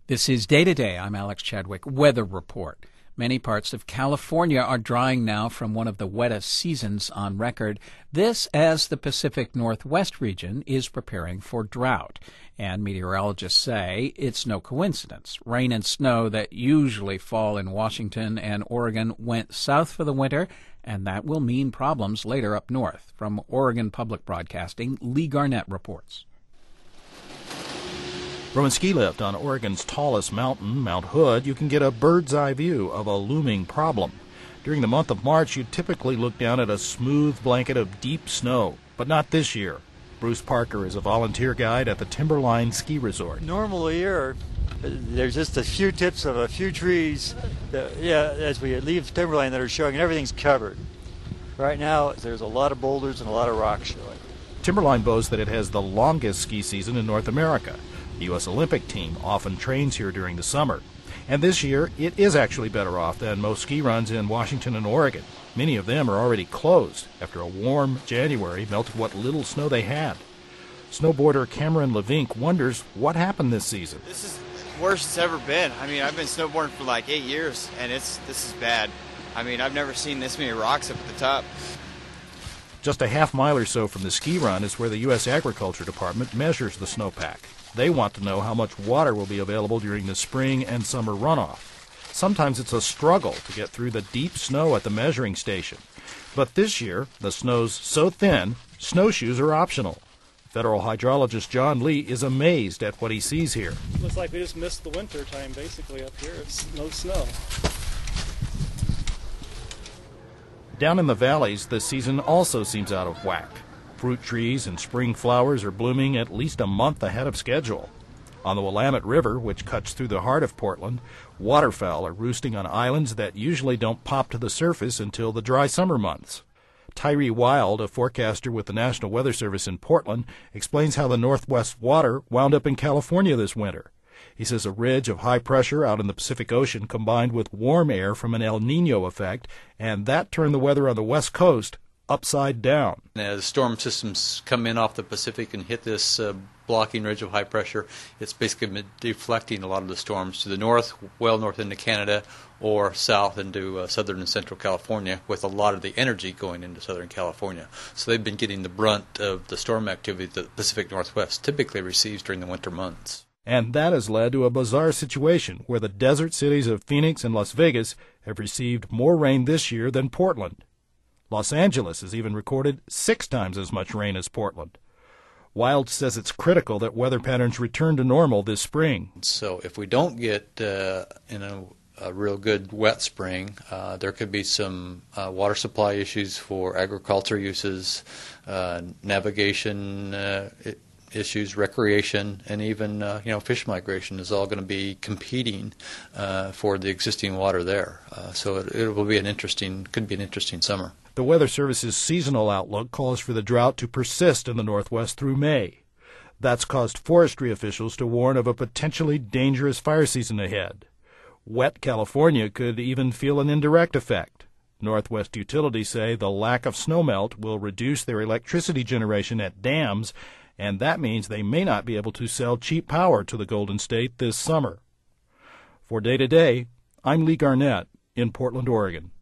This is Day to Day. I'm Alex Chadwick. Weather report. Many parts of California are drying now from one of the wettest seasons on record. This as the Pacific Northwest region is preparing for drought. And meteorologists say it's no coincidence. Rain and snow that usually fall in Washington and Oregon went south for the winter, and that will mean problems later up north. From Oregon Public Broadcasting, Lee Garnett reports. From a ski lift on Oregon's tallest mountain, Mount Hood, you can get a bird's-eye view of a looming problem. During the month of March, you typically look down at a smooth blanket of deep snow, but not this year. Bruce Parker is a volunteer guide at the Timberline Ski Resort. Normal year, there's just a few tips of a few trees as we leave Timberline that are showing, and everything's covered. Right now, there's a lot of boulders and a lot of rocks showing. Timberline boasts that it has the longest ski season in North America. The U.S. Olympic team often trains here during the summer. And this year, it is actually better off than most ski runs in Washington and Oregon. Many of them are already closed after a warm January melted what little snow they had. Snowboarder Cameron Levink wonders what happened this season. This is the worst it's ever been. I mean, I've been snowboarding for like 8 years, and this is bad. I mean, I've never seen this many rocks up at the top. Just a half mile or so from the ski run is where the U.S. Agriculture Department measures the snowpack. They want to know how much water will be available during the spring and summer runoff. Sometimes it's a struggle to get through the deep snow at the measuring station. But this year, the snow's so thin, snowshoes are optional. Federal hydrologist John Lee is amazed at what he sees here. Looks like we just missed the winter time basically up here. It's no snow. Down in the valleys, the season also seems out of whack. Fruit trees and spring flowers are blooming at least a month ahead of schedule. On the Willamette River, which cuts through the heart of Portland, waterfowl are roosting on islands that usually don't pop to the surface until the dry summer months. Tyree Wild, a forecaster with the National Weather Service in Portland, explains how the Northwest water wound up in California this winter. He says a ridge of high pressure out in the Pacific Ocean combined with warm air from an El Nino effect, and that turned the weather on the West Coast upside down. As storm systems come in off the Pacific and hit this blocking ridge of high pressure, it's basically been deflecting a lot of the storms to the north, well north into Canada, or south into southern and central California, with a lot of the energy going into southern California. So they've been getting the brunt of the storm activity that the Pacific Northwest typically receives during the winter months. And that has led to a bizarre situation where the desert cities of Phoenix and Las Vegas have received more rain this year than Portland. Los Angeles has even recorded 6 times as much rain as Portland. Wild says it's critical that weather patterns return to normal this spring. So if we don't get a real good wet spring, there could be some water supply issues for agriculture uses, navigation issues, recreation, and even fish migration is all going to be competing for the existing water there. So it will be could be an interesting summer. The Weather Service's seasonal outlook calls for the drought to persist in the Northwest through May. That's caused forestry officials to warn of a potentially dangerous fire season ahead. Wet California could even feel an indirect effect. Northwest utilities say the lack of snowmelt will reduce their electricity generation at dams, and that means they may not be able to sell cheap power to the Golden State this summer. For Day to Day, I'm Lee Garnett in Portland, Oregon.